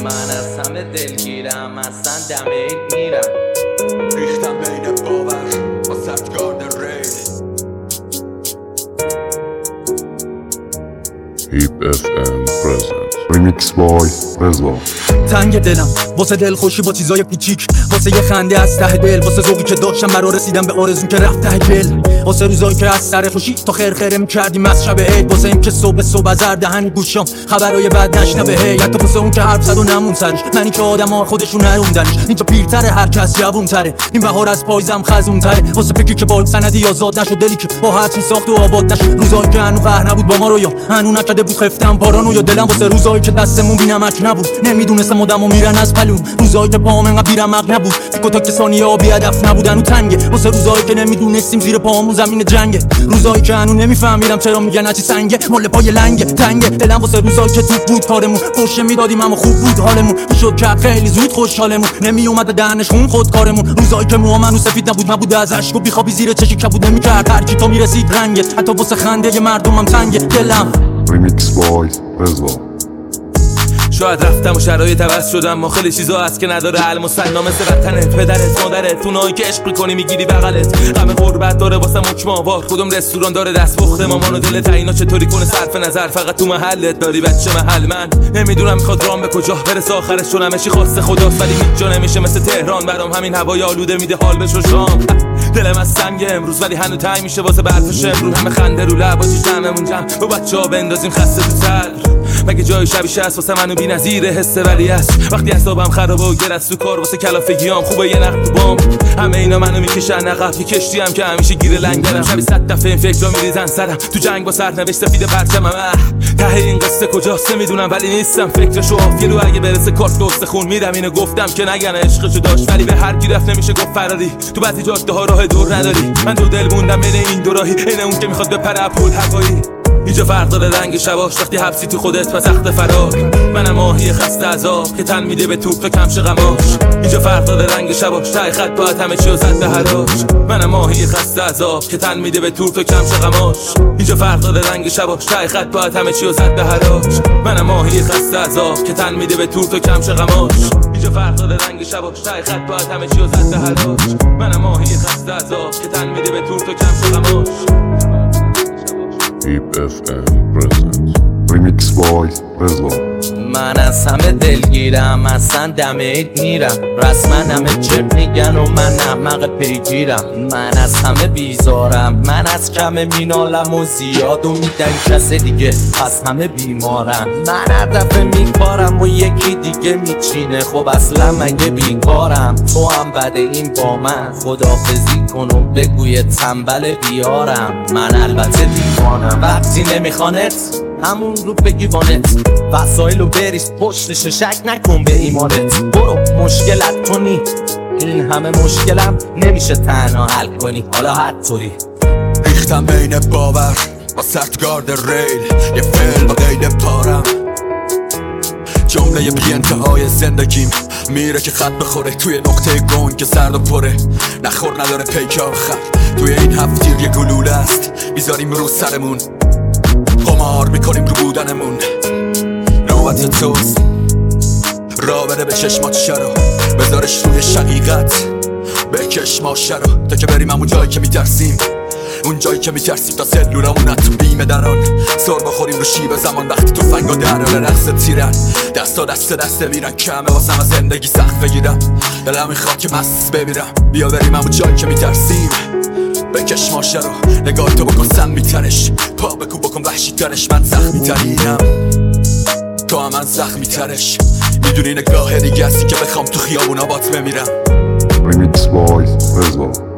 من از همه دلگیرم، اصلا دم عید میرم. ریختم بین باور با سرتگارد ریل. HEEP FM present Remix by رضا. تنگ دلم واسه دل خوشی با چیزای پیچیک، واسه یه خنده از ته دل، واسه ذوقی که داشتم برا رسیدم به آرزو که رفت ته دل، واسه روزایی که از سر خوشی تا خرخره میکردیم از شب عید، واسه این که صبح از هر دهنی گوشم خبرای بد نشنوه هی، حتی واسه اون که حرف زد و نمون سرش، منی که آدما خودشون نروندنش، اینجا پیرتره هر کس جوونتره، این بهار از پاییزم خزونتره، واسه فکری که با سندی آزاد نشد، دلی که با هرچی ساخت و آباد نشد، روزایی که هنو قهر نبود با ما رو، یا هنو نکرده بود خفتم بارانو، یا دلم واسه روزایی که دستمون بینمک نبود، نمیدونستم آدمو میرن از پلون، روزایی که پاهم انقدر بیرمق نبود، فیکو تا که ثانیه ها بی هدف نبودن و تنگه، واسه روزایی که نمیدونستیم زیر پاهامون زمین جنگه، روزایی که هنو نمیفهمیدم چرا میگن هرچی سنگه مال پای لنگه تنگه، دلم واسه روزایی که توپ بود کارمون، فوش میدادیم اما خوب بود حالمون، میشد که خیلی زود خوشحالمون، نمیومد دهنش خون خود کارمون، روزایی که موامنو سفید نبود از اشک و بیخوابی زیر چشی کبود نمیکرد، هر کی تو میرسید رنگت، حتی واسه خنده مردمم تنگه دلم. Remix by رضا. شاید رفتم و شرایط عوض شدم، ما خیلی چیزا هست که نداره حل، مسنا مثل وطنت، پدرت، مادرت، اونایی که عشق می‌کنی میگیری بغلت، غم غربت داره واسه حکم آوار، کدوم رستوران داره دست پخت مامان و دلت، اینا چطوری کنه صرف نظر، فقط تو محلت داری بچه محل، من نمیدونم میخواد رام به کجا برسه، آخرش چون همه چی خواست خداست، ولی هیچ جا نمیشه مثل تهران، برام همین هوای آلوده میده حال بشو شام، دلم از سنگ امروز ولی هنوز تنگ میشه واسه برف شمرون، همه خنده رو لب باشی جمعمون جمع با بچه‌ها بندازیم خسته تو سر، مگه جای شبیش هست واسه منو بی‌نظیر حس ولی هست، وقتی حسابم خرابه و گرست تو کار واسه کلافگیام خوبه یه نقد تو بام، همه اینا منو میکشن عقب، یه کشتی هم که همیشه گیر لنگرم، شبی 100 دفعه این فکرا میریزن سرم، تو جنگ با سرنوشت سفید پرچمم، ته این قصه کجاست نمیدونم ولی نیستم فکرشو آفیلو، اگه برسه کارت به استخون میرم اینو گفتم که نگن عشقشو داشت، ولی به هر کی رفت نمیشه گفت فراری، تو بعضی جاده ها راه دور نداری، من دو دل موندم بین این دو راهی، این اون که میخواد بپره پول هوایی، اینجا فرق داره رنگ شباش، وقتی حبسی تو خودت و سخت فرار، منم ماهی خسته عذاب که تن میده به توپ کمش غماش، اینجا فرق داره رنگ شباش، ته خط باید همه چیو زد به حراش، منم ماهی خسته عذاب که تن میده به توپ کمش غماش، اینجا فرق داره رنگ شباش، ته خط باید همه چیو زد به حراش، منم ماهی خسته عذاب که تن میده به توپ کمش غماش، اینجا فرق داره رنگ شباش، ته خط باید همه چیو زد به حراش، منم ماهی خسته عذاب که تن میده به توپ کمش غماش. HEEP FM present Remix by رضا. من از همه دلگیرم، اصلا دم عید میرم، رسما همه چپ میگن و من احمق پیگیرم، من از همه بیزارم، من از کم مینالم و زیاد و میدن کس دیگه، پس همه بیمارم، من هر دفعه میکارم و یکی دیگه میچینه، خب اصلا مگه بیکارم، تو هم بده این با من، خداحافظی کن و بگوی تنبل بیارم، من البته دیوانم، وقتی نمیخوانت همون رو بگی وانت، وسایلو بریز پشتش، شک نکن به ایمانت، برو مشکلت کنی، این همه مشکلم نمیشه تنها حل کنی، حالا هر طوری. ریختم بین باور با سرتگارد ریل، یه فعل با قید پارم، جمله بی انتهای زندگیم میره که خط بخوره توی نقطه گنگ که سرد و پره، نخور نداره پیک آخر، توی این هفتیر یه گلوله است میذاریم رو سرمون، قمار میکنیم رو بودنمون، نوبت توست را بده به چشمات شرو، بذارش روی شقیقت بکش ماشه رو، تا که بریم همون جایی که میترسیم، اون جایی که میترسیم تا سلولمون تو بیمه دران، سر بخوریم رو شیب زمان وقتی تو فنگ و درال رقص تیرن، دستا دسته میرن، کمه واسم از زندگی سخت بگیرم، دلم میخواد که مست بمیرم، بیا بریم همون جایی که میترسیم، بکش ماشه رو، نگاه تو بکن سم میترش، پا بکن بکن وحشی ترش، من زخمی ترینم تو هم من زخمی ترش، میدونی نگاه دیگه هستی که بخوام تو خیابونا بات بمیرم. Remix by رضا.